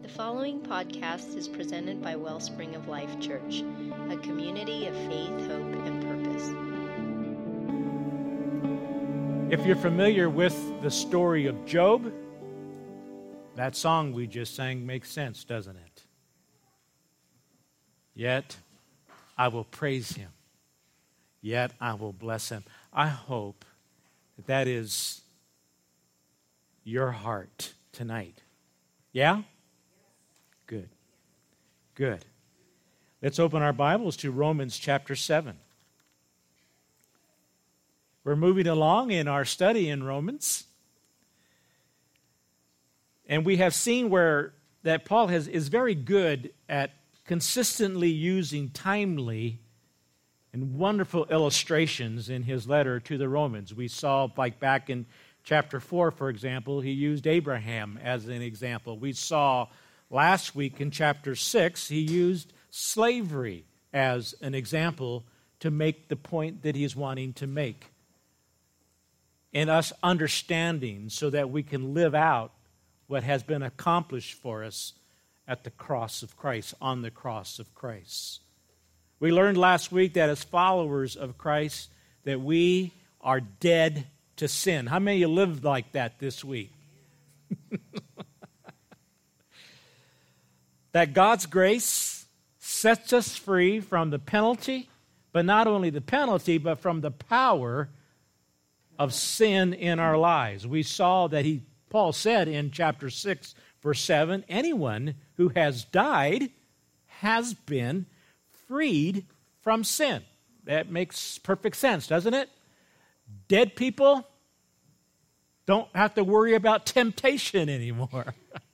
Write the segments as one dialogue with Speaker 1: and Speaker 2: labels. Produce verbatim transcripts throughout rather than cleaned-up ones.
Speaker 1: The following podcast is presented by Wellspring of Life Church, a community of faith, hope, and purpose.
Speaker 2: If you're familiar with the story of Job, that song we just sang makes sense, doesn't it? Yet I will praise him. Yet I will bless him. I hope that that is your heart tonight. Yeah? Good. Good. Let's open our Bibles to Romans chapter seven. We're moving along in our study in Romans. And we have seen where that Paul has, is very good at consistently using timely and wonderful illustrations in his letter to the Romans. We saw, like back in chapter four, for example, he used Abraham as an example. We saw last week in chapter six, he used slavery as an example to make the point that he's wanting to make. And us understanding so that we can live out what has been accomplished for us at the cross of Christ, on the cross of Christ. We learned last week that as followers of Christ, that we are dead to sin. How many of you lived like that this week? That God's grace sets us free from the penalty, but not only the penalty, but from the power of sin in our lives. We saw that he, Paul said in chapter six, verse seven, anyone who has died has been freed from sin. That makes perfect sense, doesn't it? Dead people don't have to worry about temptation anymore.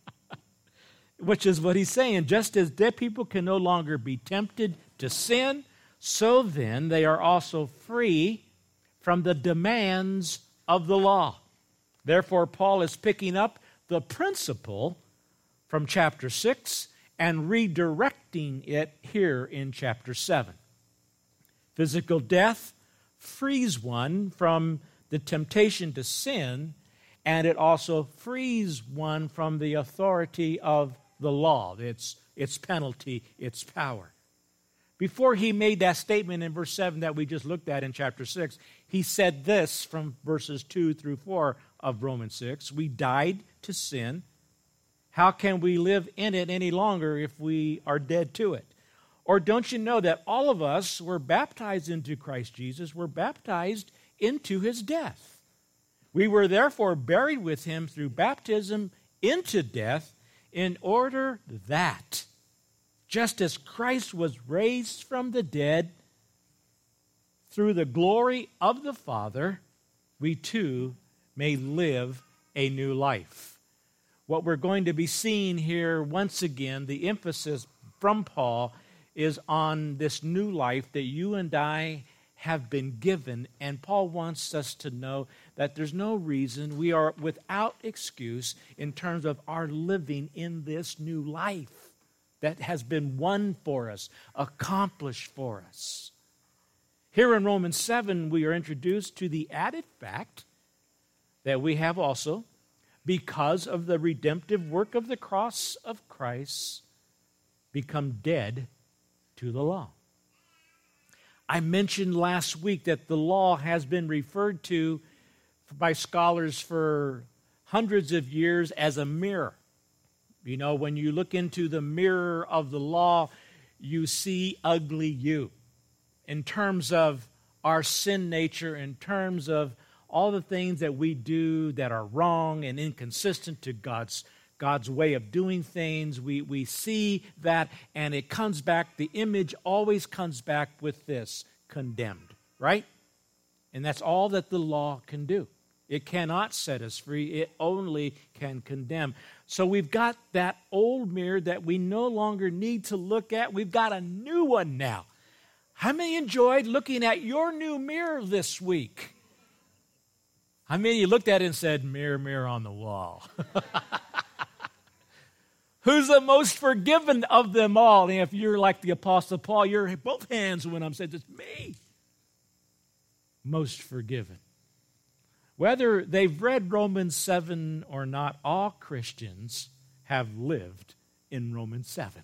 Speaker 2: Which is what he's saying. Just as dead people can no longer be tempted to sin, so then they are also free from the demands of the law. Therefore, Paul is picking up the principle from chapter six and redirecting it here in chapter seven. Physical death frees one from the temptation to sin, and it also frees one from the authority of the law, its, its penalty, its power. Before he made that statement in verse seven that we just looked at in chapter six, he said this from verses two through four of Romans six. We died to sin. How can we live in it any longer if we are dead to it? Or don't you know that all of us were baptized into Christ Jesus, were baptized into his death? We were therefore buried with him through baptism into death, in order that, just as Christ was raised from the dead through the glory of the Father, we too may live a new life. What we're going to be seeing here once again, the emphasis from Paul is on this new life that you and I have been given, and Paul wants us to know that there's no reason we are without excuse in terms of our living in this new life that has been won for us, accomplished for us. Here in Romans seven, we are introduced to the added fact that we have also, because of the redemptive work of the cross of Christ, become dead to the law. I mentioned last week that the law has been referred to by scholars for hundreds of years as a mirror. You know, when you look into the mirror of the law, you see ugly you. In terms of our sin nature, in terms of all the things that we do that are wrong and inconsistent to God's God's way of doing things, we, we see that, and it comes back, the image always comes back with this, condemned, right? And that's all that the law can do. It cannot set us free, it only can condemn. So we've got that old mirror that we no longer need to look at. We've got a new one now. How many enjoyed looking at your new mirror this week? How many of you looked at it and said, mirror, mirror on the wall? Who's the most forgiven of them all? And if you're like the Apostle Paul, you're both hands when I'm saying, it's me. Most forgiven. Whether they've read Romans seven or not, all Christians have lived in Romans seven.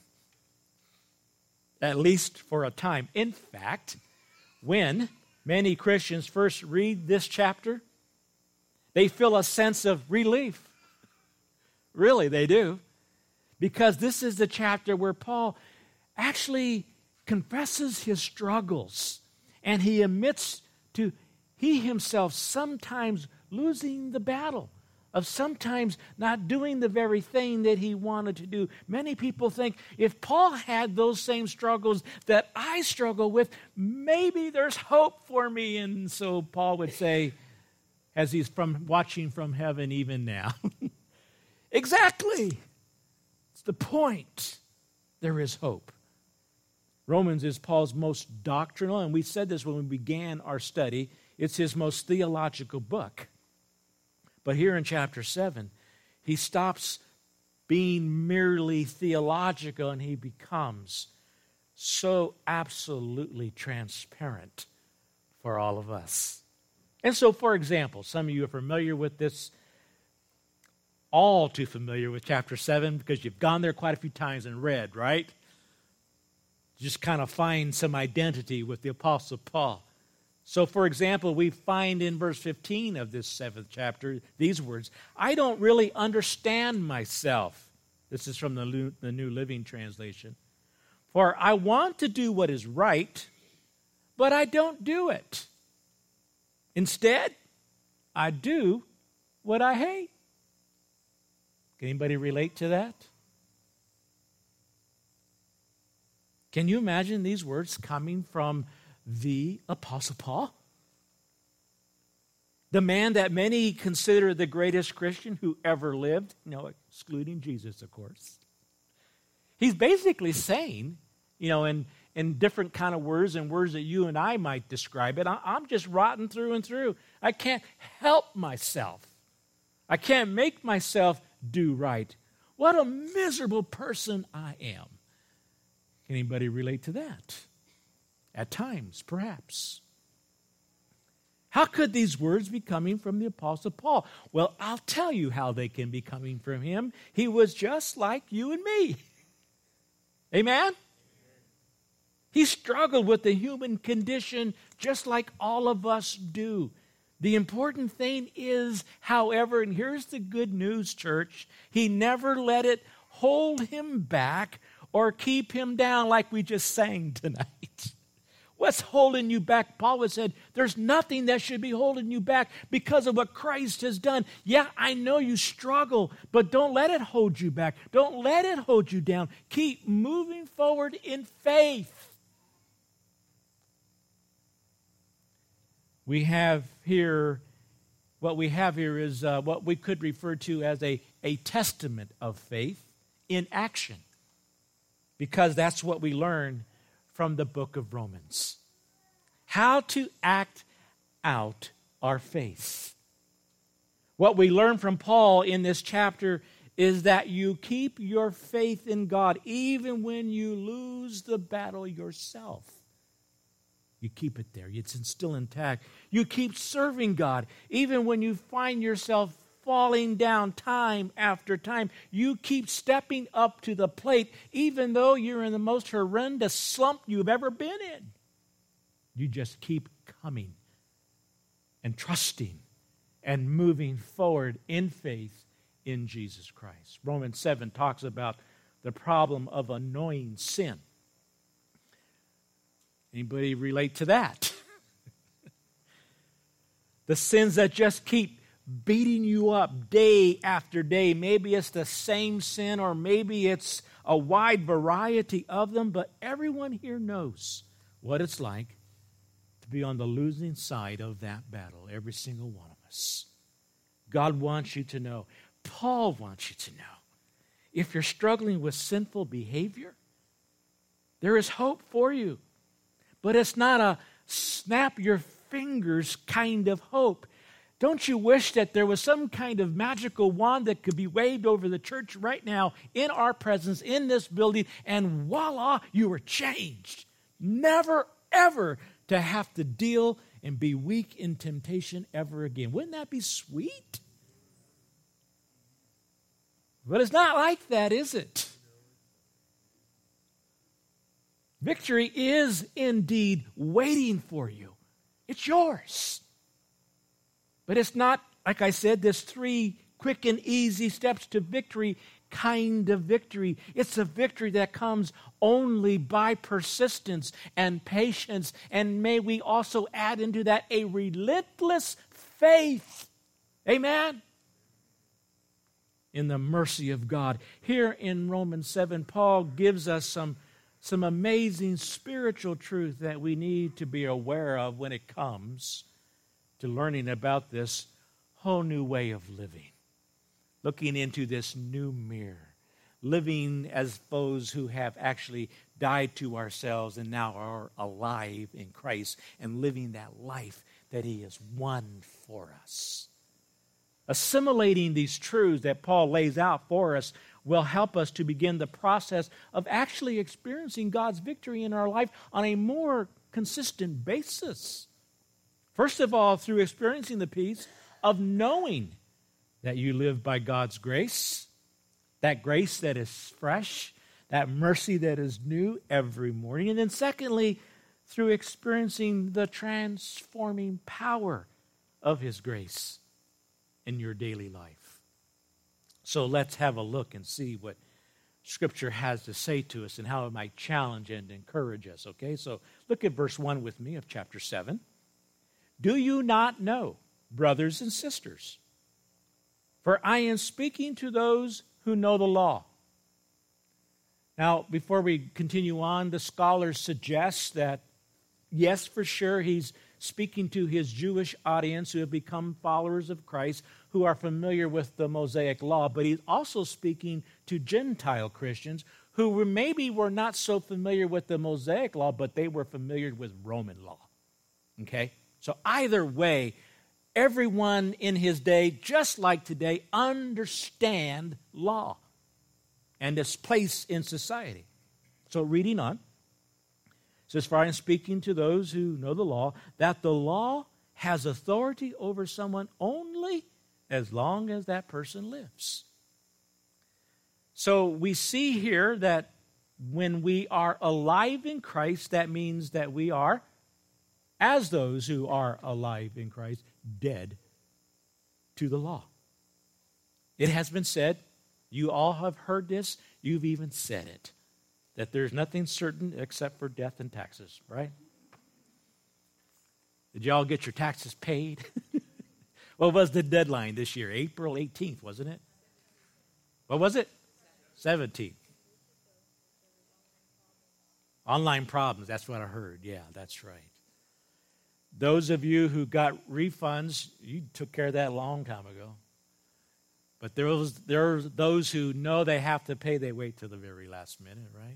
Speaker 2: At least for a time. In fact, when many Christians first read this chapter, they feel a sense of relief. Really, they do. Because this is the chapter where Paul actually confesses his struggles. And he admits to he himself sometimes losing the battle, of sometimes not doing the very thing that he wanted to do. Many people think if Paul had those same struggles that I struggle with, maybe there's hope for me. And so Paul would say, as he's from watching from heaven even now, exactly. It's the point. There is hope. Romans is Paul's most doctrinal, and we said this when we began our study. It's his most theological book. But here in chapter seven, he stops being merely theological and he becomes so absolutely transparent for all of us. And so, for example, some of you are familiar with this, all too familiar with chapter seven because you've gone there quite a few times and read, right? Just kind of find some identity with the Apostle Paul. So, for example, we find in verse fifteen of this seventh chapter these words, I don't really understand myself. This is from the, the New Living Translation. For I want to do what is right, but I don't do it. Instead, I do what I hate. Can anybody relate to that? Can you imagine these words coming from the Apostle Paul? The man that many consider the greatest Christian who ever lived, you know, excluding Jesus, of course. He's basically saying, you know, in, in different kind of words and words that you and I might describe it, I, I'm just rotten through and through. I can't help myself. I can't make myself do right. What a miserable person I am. Can anybody relate to that? At times, perhaps. How could these words be coming from the Apostle Paul? Well, I'll tell you how they can be coming from him. He was just like you and me. Amen? He struggled with the human condition just like all of us do. The important thing is, however, and here's the good news, church, he never let it hold him back or keep him down like we just sang tonight. What's holding you back? Paul has said, there's nothing that should be holding you back because of what Christ has done. Yeah, I know you struggle, but don't let it hold you back. Don't let it hold you down. Keep moving forward in faith. We have here, what we have here is uh, what we could refer to as a, a testament of faith in action. Because that's what we learn from the book of Romans. How to act out our faith. What we learn from Paul in this chapter is that you keep your faith in God even when you lose the battle yourself. You keep it there. It's still intact. You keep serving God even when you find yourself falling down time after time. You keep stepping up to the plate even though you're in the most horrendous slump you've ever been in. You just keep coming and trusting and moving forward in faith in Jesus Christ. Romans seven talks about the problem of annoying sin. Anybody relate to that? The sins that just keep beating you up day after day. Maybe it's the same sin or maybe it's a wide variety of them, but everyone here knows what it's like to be on the losing side of that battle, every single one of us. God wants you to know. Paul wants you to know. If you're struggling with sinful behavior, there is hope for you. But it's not a snap your fingers kind of hope. Don't you wish that there was some kind of magical wand that could be waved over the church right now in our presence, in this building, and voila, you were changed. Never, ever to have to deal and be weak in temptation ever again. Wouldn't that be sweet? But it's not like that, is it? Victory is indeed waiting for you. It's yours. But it's not, like I said, this three quick and easy steps to victory kind of victory. It's a victory that comes only by persistence and patience. And may we also add into that a relentless faith. Amen? In the mercy of God. Here in Romans seven, Paul gives us some, some amazing spiritual truth that we need to be aware of when it comes to learning about this whole new way of living. Looking into this new mirror. Living as those who have actually died to ourselves and now are alive in Christ and living that life that He has won for us. Assimilating these truths that Paul lays out for us will help us to begin the process of actually experiencing God's victory in our life on a more consistent basis. First of all, through experiencing the peace of knowing that you live by God's grace, that grace that is fresh, that mercy that is new every morning. And then secondly, through experiencing the transforming power of His grace in your daily life. So let's have a look and see what Scripture has to say to us and how it might challenge and encourage us. Okay, so look at verse one with me of chapter seven. Do you not know, brothers and sisters, for I am speaking to those who know the law. Now, before we continue on, the scholars suggest that, yes, for sure, he's speaking to his Jewish audience who have become followers of Christ, who are familiar with the Mosaic law, but he's also speaking to Gentile Christians who maybe were not so familiar with the Mosaic law, but they were familiar with Roman law. Okay? So either way, everyone in his day, just like today, understand law and its place in society. So reading on, it says, for I am speaking to those who know the law, that the law has authority over someone only as long as that person lives. So we see here that when we are alive in Christ, that means that we are, as those who are alive in Christ, dead to the law. It has been said, you all have heard this, you've even said it, that there's nothing certain except for death and taxes, right? Did y'all get your taxes paid? What was the deadline this year? April eighteenth, wasn't it? What was it? seventeenth. Online problems, that's what I heard. Yeah, that's right. Those of you who got refunds, you took care of that a long time ago. But there was, there are those who know they have to pay, they wait till the very last minute, right?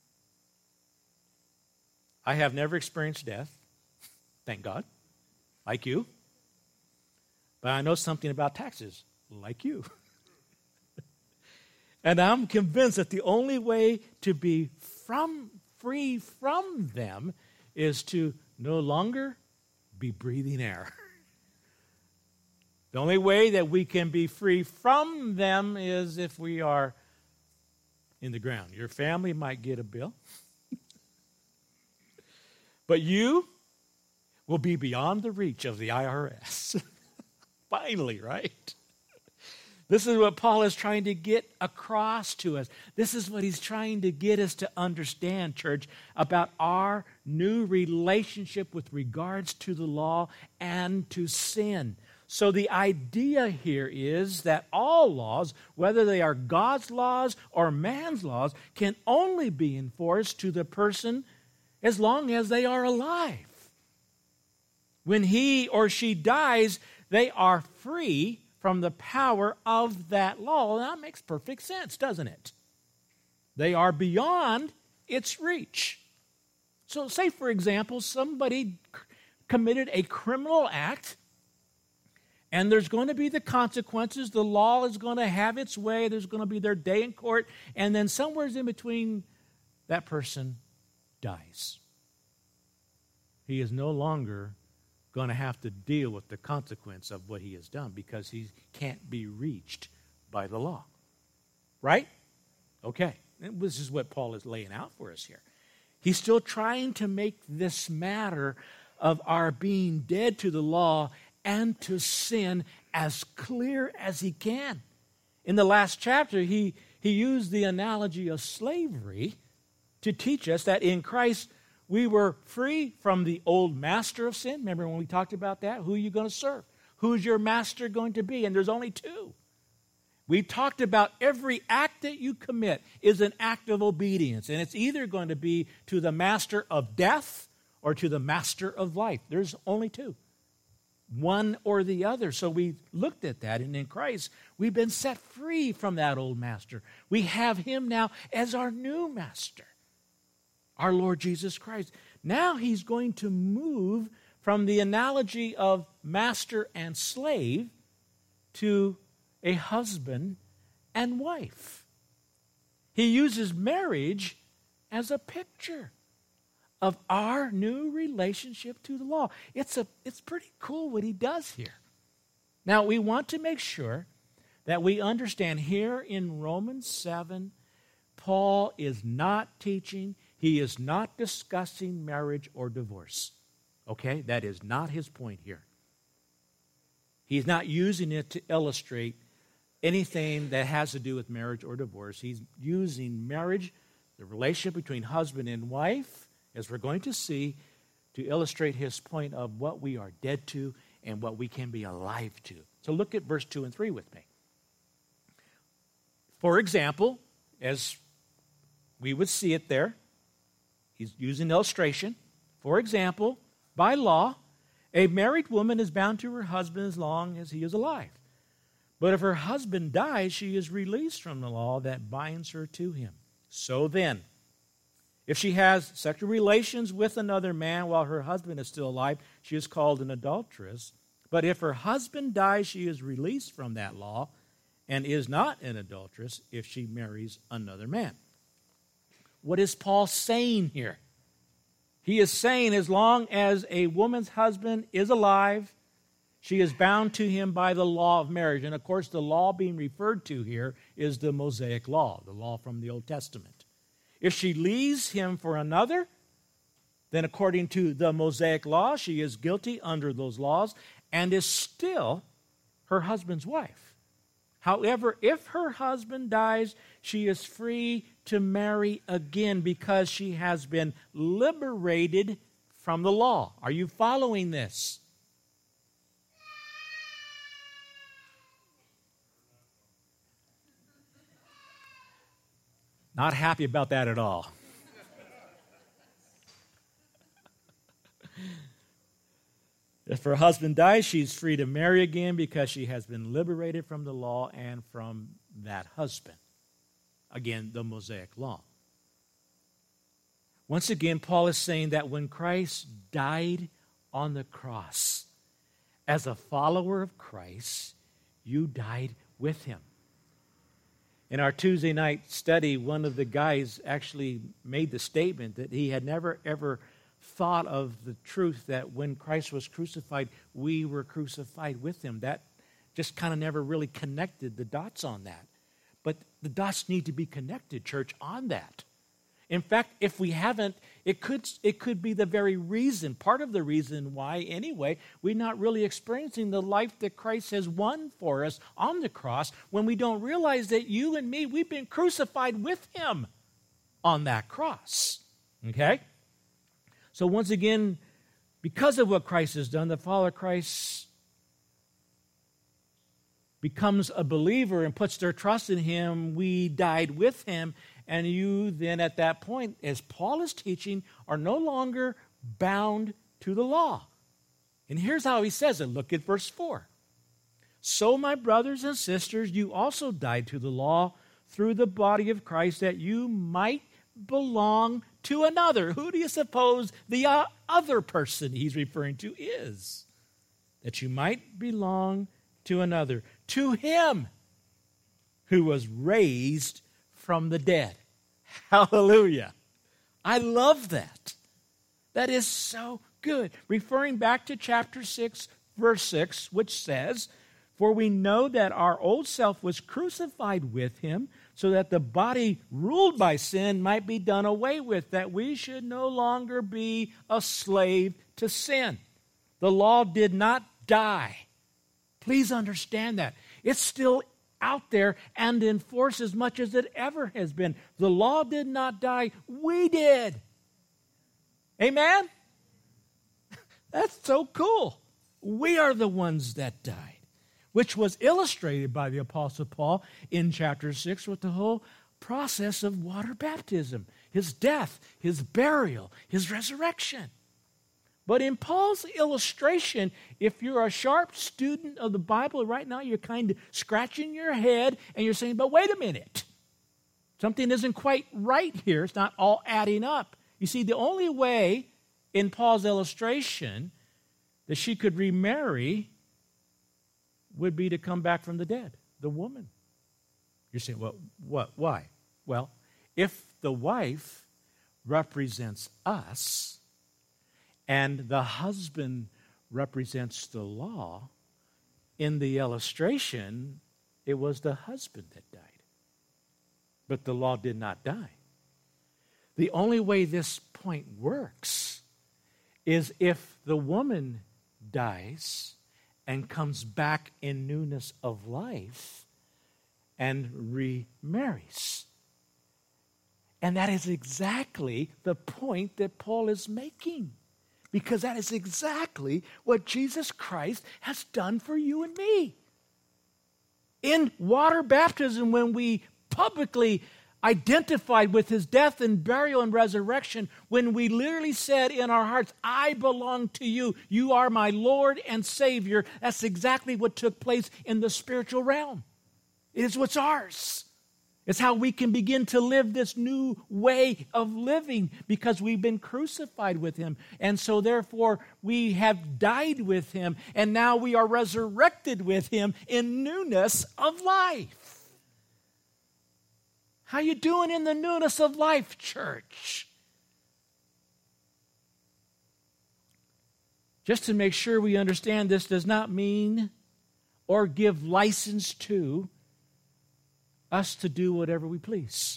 Speaker 2: I have never experienced death, thank God, like you. But I know something about taxes, like you. And I'm convinced that the only way to be from free from them is to no longer be breathing air. The only way that we can be free from them is if we are in the ground. Your family might get a bill, but you will be beyond the reach of the I R S. Finally, right? This is what Paul is trying to get across to us. This is what he's trying to get us to understand, church, about our new relationship with regards to the law and to sin. So the idea here is that all laws, whether they are God's laws or man's laws, can only be enforced to the person as long as they are alive. When he or she dies, they are free from the power of that law. That makes perfect sense, doesn't it? They are beyond its reach. So say, for example, somebody committed a criminal act, and there's going to be the consequences. The law is going to have its way. There's going to be their day in court. And then somewhere in between, that person dies. He is no longer going to have to deal with the consequence of what he has done because he can't be reached by the law. Right? Okay. This is what Paul is laying out for us here. He's still trying to make this matter of our being dead to the law and to sin as clear as he can. In the last chapter, he, he used the analogy of slavery to teach us that in Christ we were free from the old master of sin. Remember when we talked about that? Who are you going to serve? Who's your master going to be? And there's only two. We talked about every act that you commit is an act of obedience, and it's either going to be to the master of death or to the master of life. There's only two, one or the other. So we looked at that, and in Christ, we've been set free from that old master. We have him now as our new master, our Lord Jesus Christ. Now he's going to move from the analogy of master and slave to a husband and wife. He uses marriage as a picture of our new relationship to the law. It's a it's pretty cool what he does here. Now, we want to make sure that we understand here in Romans seven, Paul is not teaching, he is not discussing marriage or divorce. Okay? That is not his point here. He's not using it to illustrate anything that has to do with marriage or divorce. He's using marriage, the relationship between husband and wife, as we're going to see, to illustrate his point of what we are dead to and what we can be alive to. So look at verse two and three with me. For example, as we would see it there, he's using illustration. For example, by law, a married woman is bound to her husband as long as he is alive. But if her husband dies, she is released from the law that binds her to him. So then, if she has sexual relations with another man while her husband is still alive, she is called an adulteress. But if her husband dies, she is released from that law and is not an adulteress if she marries another man. What is Paul saying here? He is saying as long as a woman's husband is alive, she is bound to him by the law of marriage. And of course, the law being referred to here is the Mosaic law, the law from the Old Testament. If she leaves him for another, then according to the Mosaic law, she is guilty under those laws and is still her husband's wife. However, if her husband dies, she is free to marry again because she has been liberated from the law. Are you following this? Not happy about that at all. If her husband dies, she's free to marry again because she has been liberated from the law and from that husband. Again, the Mosaic law. Once again, Paul is saying that when Christ died on the cross, as a follower of Christ, you died with him. In our Tuesday night study, one of the guys actually made the statement that he had never, ever thought of the truth that when Christ was crucified, we were crucified with him. That just kind of never really connected the dots on that. But the dots need to be connected, church, on that. In fact, if we haven't, it could, it could be the very reason, part of the reason why, anyway, we're not really experiencing the life that Christ has won for us on the cross when we don't realize that you and me, we've been crucified with him on that cross. Okay? So once again, because of what Christ has done, the follower of Christ becomes a believer and puts their trust in him. We died with him. And you then at that point, as Paul is teaching, are no longer bound to the law. And here's how he says it. Look at verse four. So, my brothers and sisters, you also died to the law through the body of Christ that you might belong to another. Who do you suppose the uh, other person he's referring to is? That you might belong to another. To him who was raised from the dead. Hallelujah. I love that. That is so good. Referring back to chapter six, verse six, which says, For we know that our old self was crucified with him, so that the body ruled by sin might be done away with, that we should no longer be a slave to sin. The law did not die. Please understand that. It's still out there and in force as much as it ever has been. The law did not die. We did. Amen? That's so cool. We are the ones that died, which was illustrated by the Apostle Paul in chapter six with the whole process of water baptism, his death, his burial, his resurrection. But in Paul's illustration, if you're a sharp student of the Bible right now, you're kind of scratching your head and you're saying, but wait a minute. Something isn't quite right here. It's not all adding up. You see, the only way in Paul's illustration that she could remarry would be to come back from the dead, the woman. You're saying, well, what? Why? Well, if the wife represents us and the husband represents the law, in the illustration, it was the husband that died. But the law did not die. The only way this point works is if the woman dies and comes back in newness of life and remarries. And that is exactly the point that Paul is making, because that is exactly what Jesus Christ has done for you and me. In water baptism, when we publicly identified with his death and burial and resurrection, when we literally said in our hearts, I belong to you, you are my Lord and Savior, that's exactly what took place in the spiritual realm. It is what's ours. It's how we can begin to live this new way of living, because we've been crucified with him. And so therefore we have died with him, and now we are resurrected with him in newness of life. How you doing in the newness of life, church? Just to make sure we understand, this does not mean or give license to us to do whatever we please.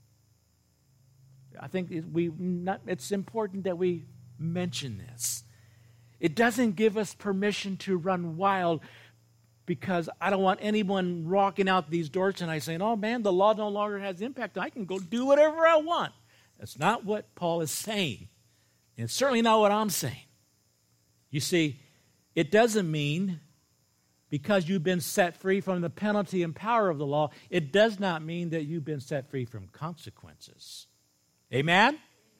Speaker 2: I think we not, it's important that we mention this. It doesn't give us permission to run wild, because I don't want anyone walking out these doors tonight saying, oh man, the law no longer has impact. I can go do whatever I want. That's not what Paul is saying. And it's certainly not what I'm saying. You see, it doesn't mean because you've been set free from the penalty and power of the law, it does not mean that you've been set free from consequences. Amen?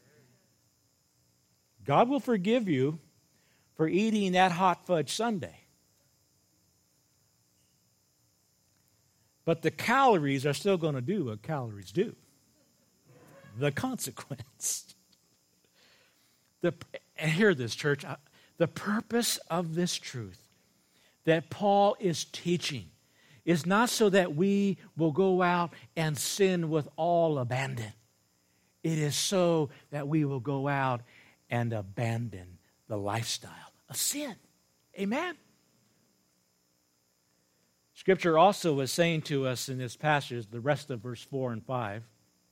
Speaker 2: God will forgive you for eating that hot fudge sundae. But the calories are still going to do what calories do. The consequence. The, and hear this, church. The purpose of this truth that Paul is teaching is not so that we will go out and sin with all abandon. It is so that we will go out and abandon the lifestyle of sin. Amen? Scripture also is saying to us in this passage, the rest of verse four and five,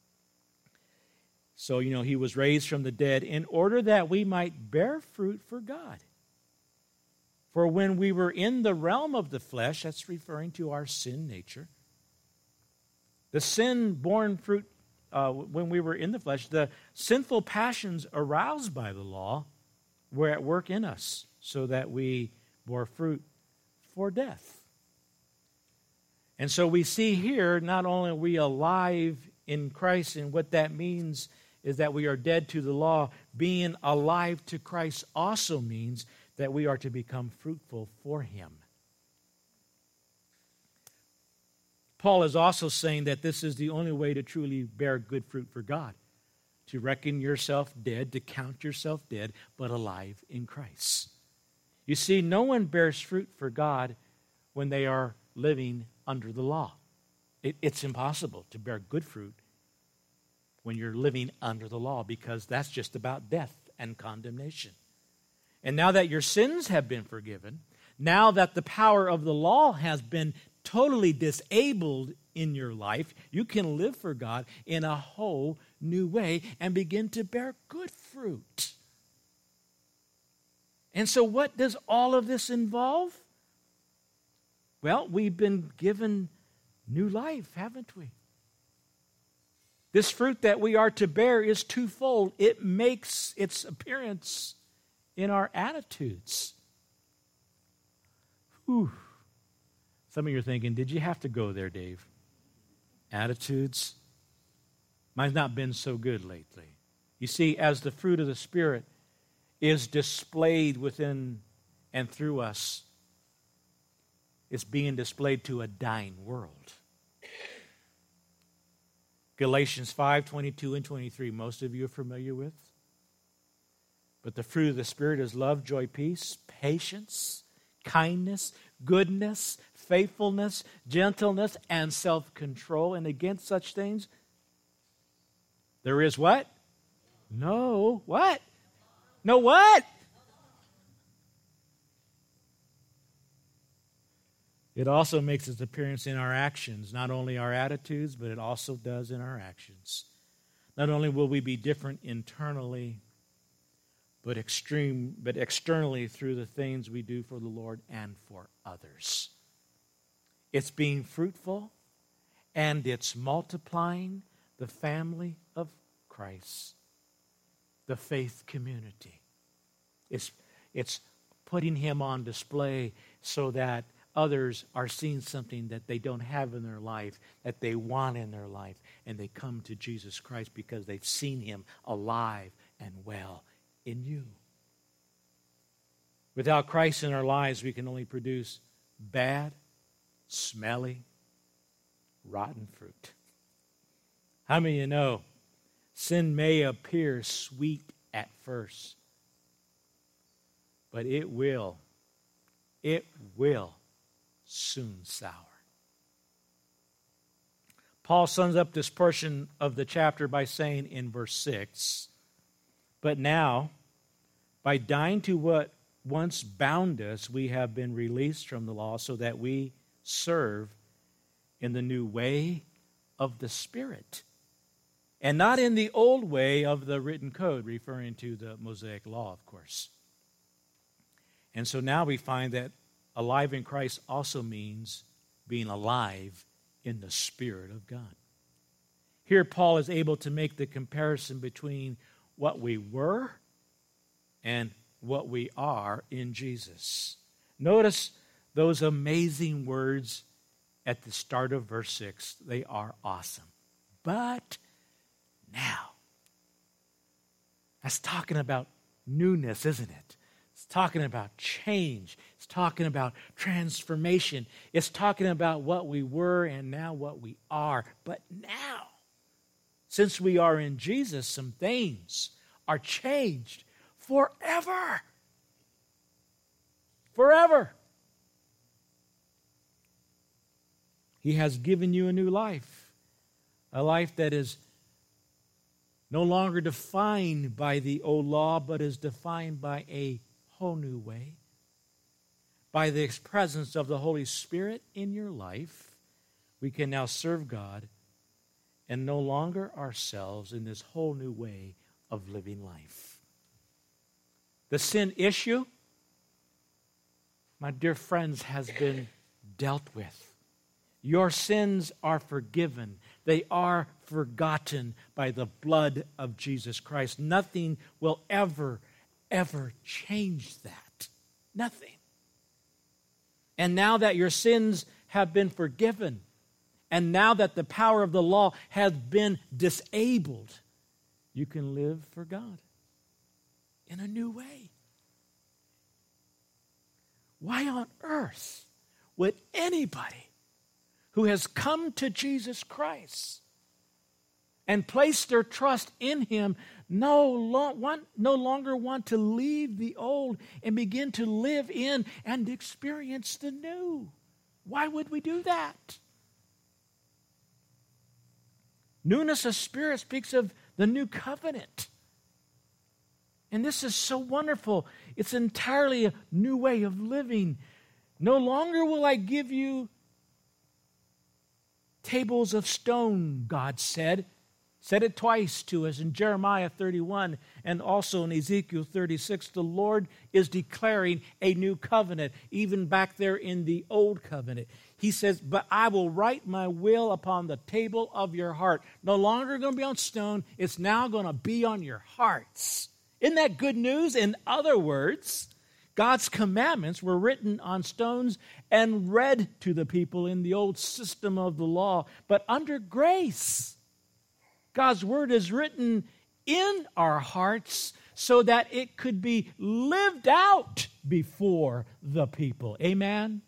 Speaker 2: so, you know, he was raised from the dead in order that we might bear fruit for God. For when we were in the realm of the flesh, that's referring to our sin nature, the sin-born fruit, uh, when we were in the flesh, the sinful passions aroused by the law were at work in us, so that we bore fruit for death. And so we see here, not only are we alive in Christ, and what that means is that we are dead to the law, being alive to Christ also means that we are to become fruitful for him. Paul is also saying that this is the only way to truly bear good fruit for God, to reckon yourself dead, to count yourself dead, but alive in Christ. You see, no one bears fruit for God when they are living under the law. It, it's impossible to bear good fruit when you're living under the law, because that's just about death and condemnation. And now that your sins have been forgiven, Now that the power of the law has been totally disabled in your life, you can live for God in a whole new way and begin to bear good fruit. And so what does all of this involve? Well, we've been given new life, haven't we? This fruit that we are to bear is twofold. It makes its appearance in our attitudes. Whew. Some of you are thinking, did you have to go there, Dave? Attitudes? Mine's not been so good lately. You see, as the fruit of the Spirit is displayed within and through us, it's being displayed to a dying world. Galatians five, twenty-two and twenty-three, most of you are familiar with. But the fruit of the Spirit is love, joy, peace, patience, kindness, goodness, faithfulness, gentleness, and self-control. And against such things, there is what? No, what? No what? It also makes its appearance in our actions, not only our attitudes, but it also does in our actions. Not only will we be different internally, but extreme, but externally through the things we do for the Lord and for others. It's being fruitful, and it's multiplying the family of Christ, the faith community. It's, it's putting Him on display so that others are seeing something that they don't have in their life, that they want in their life, and they come to Jesus Christ because they've seen Him alive and well in you. Without Christ in our lives, we can only produce bad, smelly, rotten fruit. How many of you know sin may appear sweet at first, but it will, it will soon sour. Paul sums up this portion of the chapter by saying in verse six, but now, by dying to what once bound us, we have been released from the law so that we serve in the new way of the Spirit, and not in the old way of the written code, referring to the Mosaic law, of course. And so now we find that alive in Christ also means being alive in the Spirit of God. Here Paul is able to make the comparison between what we were and what we are in Jesus. Notice those amazing words at the start of verse six. They are awesome. But now. That's talking about newness, isn't it? It's talking about change. It's talking about transformation. It's talking about what we were and now what we are. But now, since we are in Jesus, some things are changed forever. Forever. He has given you a new life, a life that is no longer defined by the old law, but is defined by a whole new way. By the presence of the Holy Spirit in your life, we can now serve God and no longer ourselves in this whole new way of living life. The sin issue, my dear friends, has been dealt with. Your sins are forgiven. They are forgotten by the blood of Jesus Christ. Nothing will ever, ever change that. Nothing. And now that your sins have been forgiven, and now that the power of the law has been disabled, you can live for God in a new way. Why on earth would anybody who has come to Jesus Christ and placed their trust in Him no, lo- want, no longer want to leave the old and begin to live in and experience the new? Why would we do that? Newness of spirit speaks of the new covenant. And this is so wonderful. It's entirely a new way of living. No longer will I give you tables of stone, God said. Said it twice to us in Jeremiah thirty-one and also in Ezekiel thirty-six. The Lord is declaring a new covenant, even back there in the old covenant. He says, but I will write my will upon the table of your heart. No longer going to be on stone. It's now going to be on your hearts. Isn't that good news? In other words, God's commandments were written on stones and read to the people in the old system of the law. But under grace, God's word is written in our hearts so that it could be lived out before the people. Amen?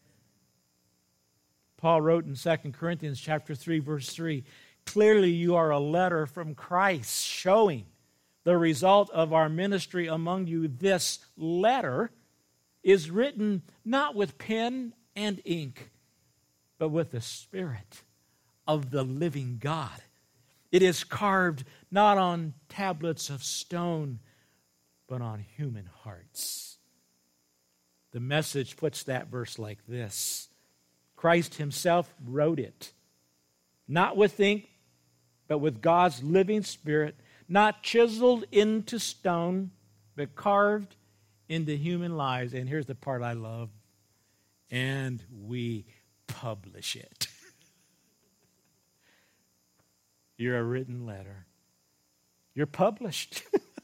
Speaker 2: Paul wrote in Second Corinthians chapter three, verse three, clearly you are a letter from Christ showing the result of our ministry among you. This letter is written not with pen and ink, but with the Spirit of the living God. It is carved not on tablets of stone, but on human hearts. The Message puts that verse like this. Christ himself wrote it, not with ink, but with God's living Spirit, not chiseled into stone, but carved into human lives. And here's the part I love. And we publish it. You're a written letter. You're published.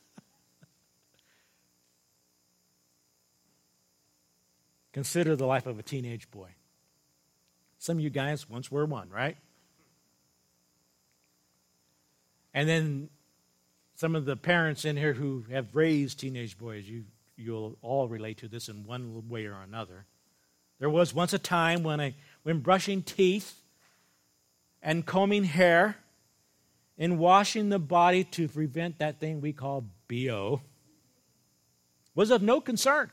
Speaker 2: Consider the life of a teenage boy. Some of you guys once were one, right? And then some of the parents in here who have raised teenage boys, you, you'll all relate to this in one way or another. There was once a time when, I, when brushing teeth and combing hair and washing the body to prevent that thing we call B O was of no concern.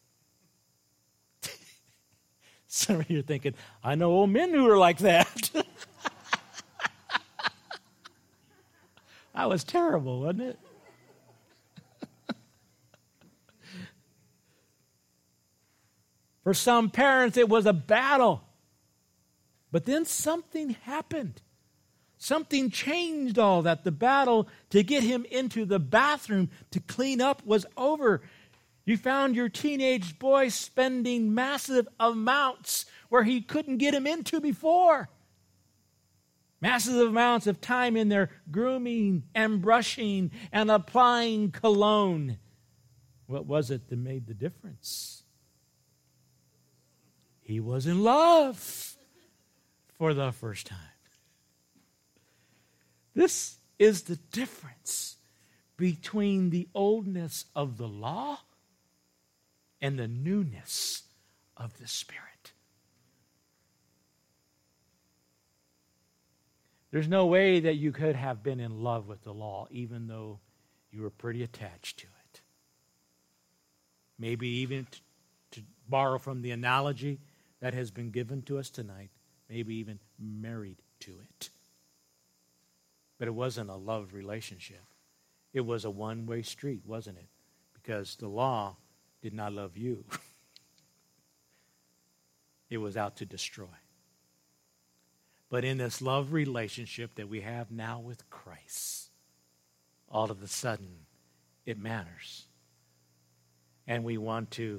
Speaker 2: Some of you are thinking, I know old men who are like that. That was terrible, wasn't it? For some parents, it was a battle. But then something happened. Something changed all that. The battle to get him into the bathroom to clean up was over. You found your teenage boy spending massive amounts where he couldn't get him into before. Massive amounts of time in there grooming and brushing and applying cologne. What was it that made the difference? He was in love for the first time. This is the difference between the oldness of the law and the newness of the Spirit. There's no way that you could have been in love with the law, even though you were pretty attached to it. Maybe even t- to borrow from the analogy that has been given to us tonight, maybe even married to it. But it wasn't a love relationship. It was a one-way street, wasn't it? Because the law did not love you. It was out to destroy. But in this love relationship that we have now with Christ, all of a sudden, it matters. And we want to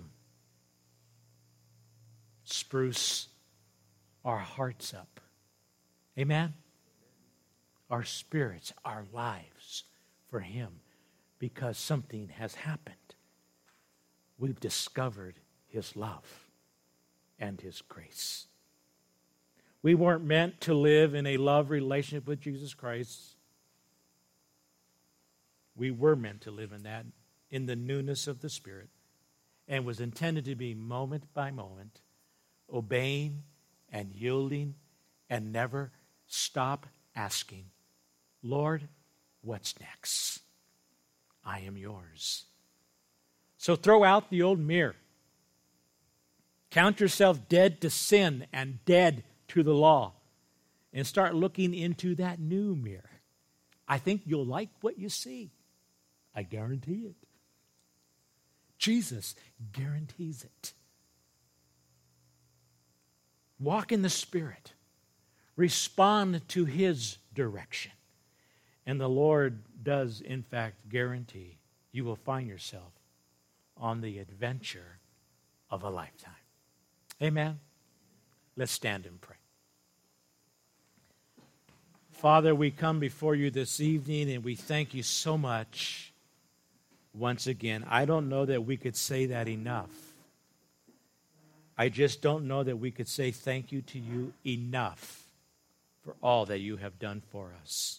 Speaker 2: spruce our hearts up. Amen? Our spirits, our lives for Him, because something has happened. We've discovered His love and His grace. We weren't meant to live in a love relationship with Jesus Christ. We were meant to live in that, in the newness of the Spirit, and was intended to be moment by moment, obeying and yielding and never stop asking, Lord, what's next? I am yours. So throw out the old mirror. Count yourself dead to sin and dead to the law, and start looking into that new mirror. I think you'll like what you see. I guarantee it. Jesus guarantees it. Walk in the Spirit. Respond to His direction. And the Lord does, in fact, guarantee you will find yourself on the adventure of a lifetime. Amen. Let's stand and pray. Father, we come before you this evening and we thank you so much once again. I don't know that we could say that enough. I just don't know that we could say thank you to you enough for all that you have done for us.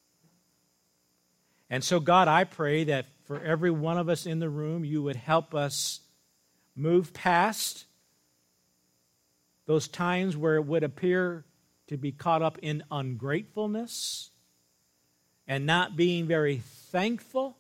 Speaker 2: And so, God, I pray that for every one of us in the room, you would help us move past those times where it would appear to be caught up in ungratefulness and not being very thankful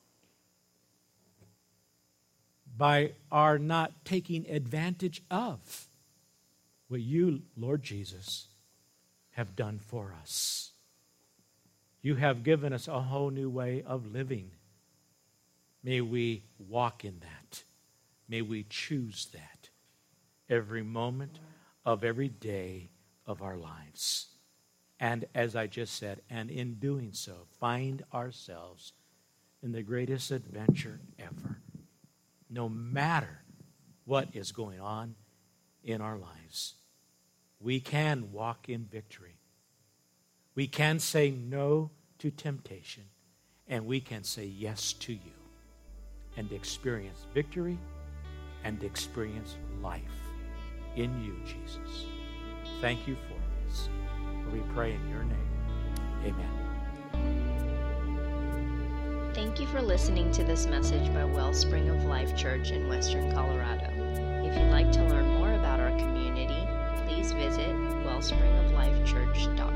Speaker 2: by our not taking advantage of what you, Lord Jesus, have done for us. You have given us a whole new way of living. May we walk in that. May we choose that every moment of every day of our lives. And as I just said, and in doing so, find ourselves in the greatest adventure ever, no matter what is going on in our lives. We can walk in victory. We can say no to temptation, and we can say yes to you and experience victory and experience life in you, Jesus. Thank you for this. We pray in your name. Amen.
Speaker 1: Thank you for listening to this message by Wellspring of Life Church in Western Colorado. If you'd like to learn more about our community, please visit wellspring of life church dot com.